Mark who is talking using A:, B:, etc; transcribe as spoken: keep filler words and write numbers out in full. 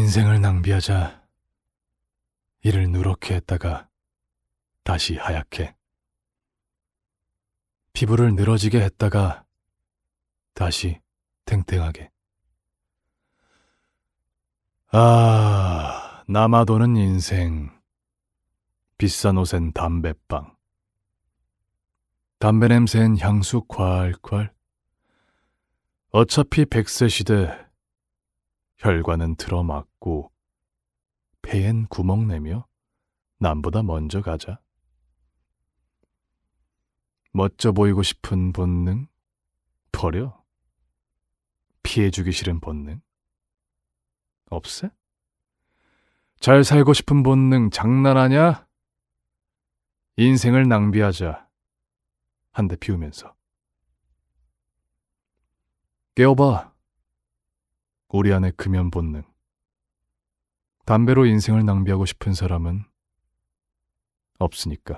A: 인생을 낭비하자 이를 누렇게 했다가 다시 하얗게, 피부를 늘어지게 했다가 다시 탱탱하게. 아, 남아도는 인생. 비싼 옷엔 담배빵, 담배 냄새엔 향수 콸콸. 어차피 백세 시대, 혈관은 틀어막고 폐엔 구멍 내며 남보다 먼저 가자. 멋져 보이고 싶은 본능 버려. 피해주기 싫은 본능 없애. 잘 살고 싶은 본능 장난하냐? 인생을 낭비하자 한 대 피우면서. 깨워봐, 우리 안의 금연 본능. 담배로 인생을 낭비하고 싶은 사람은 없으니까.